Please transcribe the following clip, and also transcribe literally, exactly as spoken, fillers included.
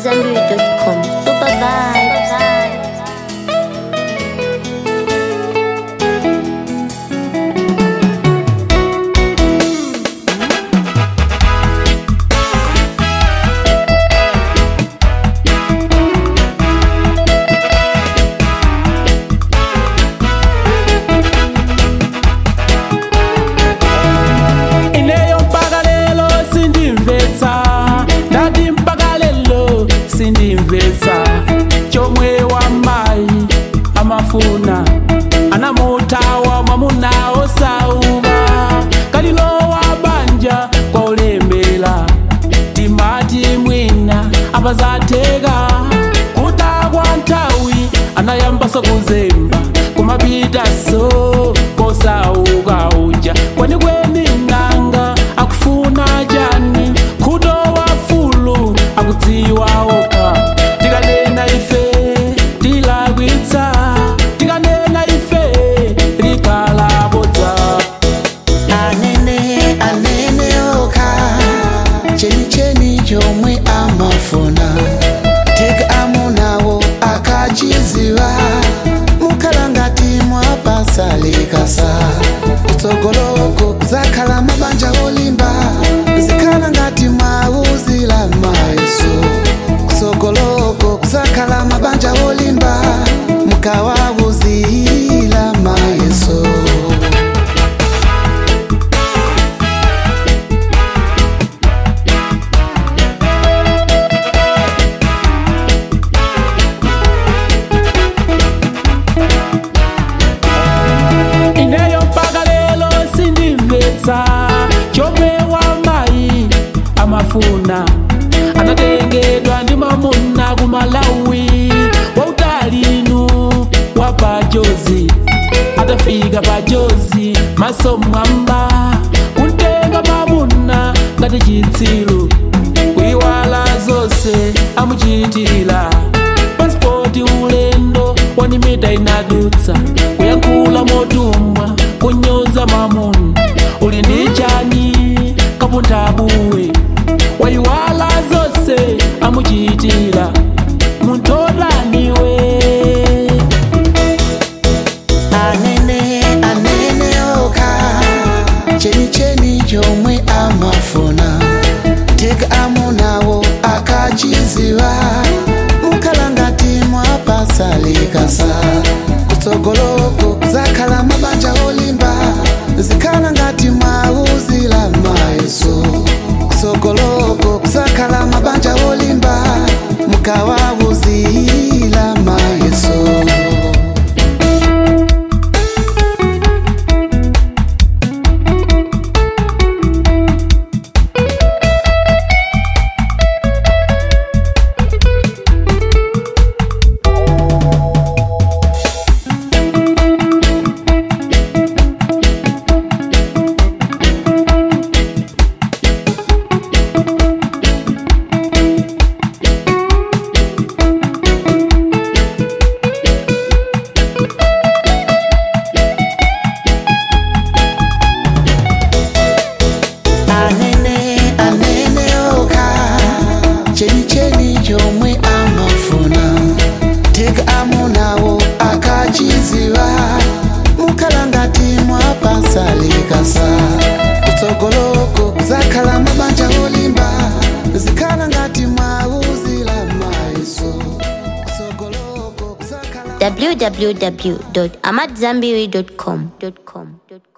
amadzambiri dot com. Super vibes. Chomwe wa mai amafuna anamutawa mwamuna osauva kalilo wa banja kwa ulembela timati mwina apazatega kutagwa ntawi anayambasa kuzemba kumapita so kosauka uja kwani kweni nanga akufuna jani kudowa fulu akutiwa oka tikanena ife tilagwitsa tikanena ife likalabodza anene anene oka cheni cheni chomwe amafuna tika amunawo akachiziva mukalangati mwapasalikasa kutsogoloko zakhala mabanja olimba zikhala ngati mwauzila mayeso kutsogoloko zakhala mabanja olimba mukawawuzila mayeso chomwe wa mai amafuna anatengedwa ndi mamuna kumalawi wautalinu wa pajozi atafika pajozi maso mwamba kuntenga mamuna ngati chitsilu kuiwala zose amuchitila pasipoti ulendo wani mita inadutsa kuyankhula motumwa kunyoza mamuna uli ndi chani kapuntabuwe waiwala zose amuchitila muntolaniwe anene anene oka cheni cheni chomwe amafuna tika amunawo akachiziva mukalangati mwapasalikasa kutsogoloko zakhala mabanja olimba zikhala ngati mwauzila mayeso kutsogoloko zakhala mabanja olimba mukawawuzila mayeso cheni cheni chomwe amafuna tika amunawo akachiziva mukalangati mwapasalikasa kutsogoloko zakhala mabanja olimba zikhala ngati mwauzila mayeso w w w dot amadzambiri dot com.